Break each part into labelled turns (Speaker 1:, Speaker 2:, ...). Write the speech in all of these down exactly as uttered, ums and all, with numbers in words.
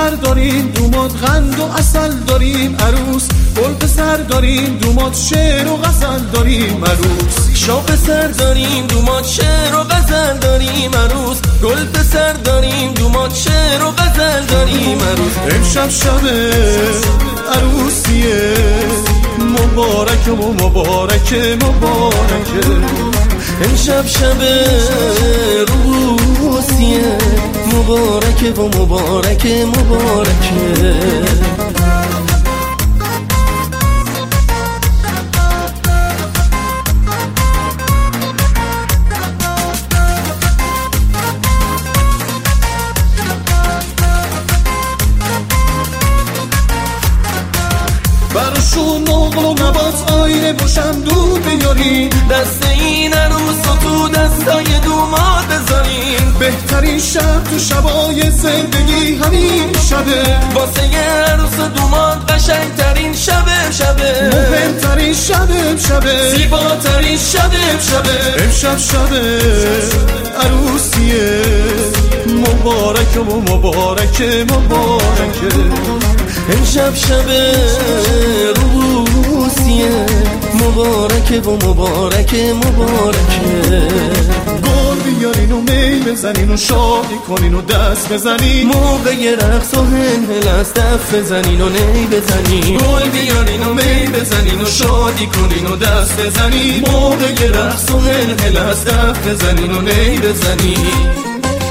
Speaker 1: سر داریم دومات غند و اصل داریم عروس، گل به سر داریم دومات شعر و غزل داریم عروس.
Speaker 2: شاپ سر داریم دومات شعر و غزل داریم عروس، گل به سر داریم دومات شعر و غزل داریم عروس.
Speaker 1: امشب شب عروسیه مبارک و مبارک مبارک،
Speaker 2: امشب شب عروسیه مبارک و مبارک مبارک.
Speaker 1: برشون نقل و نبات آینه باشم دود بیاریم،
Speaker 2: دست این عروس و تو دستای دومات بذاریم.
Speaker 1: بهترین شب تو شبای زندگی همین شبه،
Speaker 2: واسه عروس و دومات قشنگترین شبه شبه،
Speaker 1: مهمترین شبه شبه،
Speaker 2: زیباترین شبه شبه.
Speaker 1: امشب شب عروسیه مبارک و مبارک مبارک،
Speaker 2: امشب شب عروسیه مبارک و مبارک مبارک.
Speaker 1: گل بیارین و می بزنین و شادی کنین و دست بزنین،
Speaker 2: موقع رقص و هنهل از دف بزنین و نی بزنین.
Speaker 1: گل بیارین و می بزنین و شادی کنین و دست بزنین، موقع رقص و هنهل از دف بزنین و نی بزنین.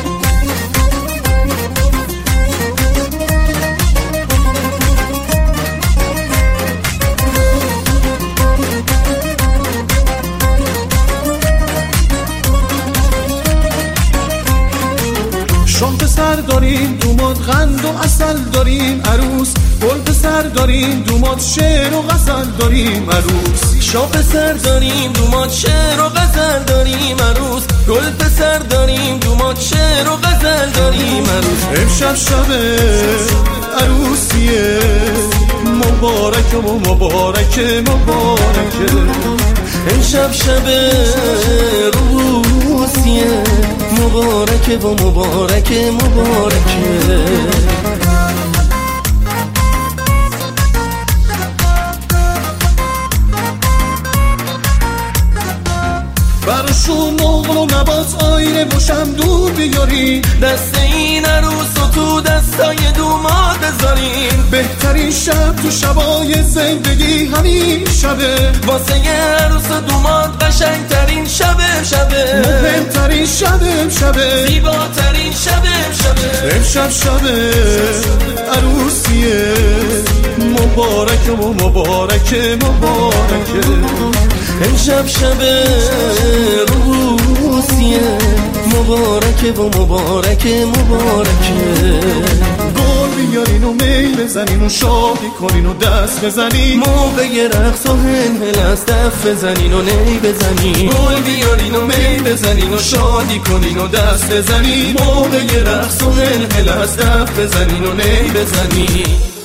Speaker 1: شام به سر داریم دومات غند و اصل داریم عروس، گل به سر داریم دومات شعر و غزل داریم عروس.
Speaker 2: شام به سر داریم دومات شعر و غزل داریم عروس، گل به سر داریم دومات شعر و غزل داریم عروس.
Speaker 1: امشب شب عروسیه مبارک و مبارک مبارک،
Speaker 2: امشب شب عروسیه مبارک و مبارک مبارک.
Speaker 1: برشون نقل و نبات آینه باشم دود بیاریم،
Speaker 2: دست این عروس و تو دستای دومات بذاریم.
Speaker 1: بهترین شب تو شبای زندگی همین شبه،
Speaker 2: واسه عروس و دومات قشنگترین شبه شبه،
Speaker 1: مهمترین شبه شبه،
Speaker 2: زیباترین شبه شبه.
Speaker 1: امشب شب عروسیه مبارک و مبارک مبارک،
Speaker 2: امشب شب عروسیه مبارک و مبارک مبارک.
Speaker 1: گل بیارین و می بزنین و شادی کنین و دست بزنین،
Speaker 2: موقع رقص و هنهل از دف بزنین و نی بزنین.
Speaker 1: گل بیارین و می بزنین و شادی کنین و دست بزنین، موقع رقص و هنهل از دف بزنین و نی بزنین.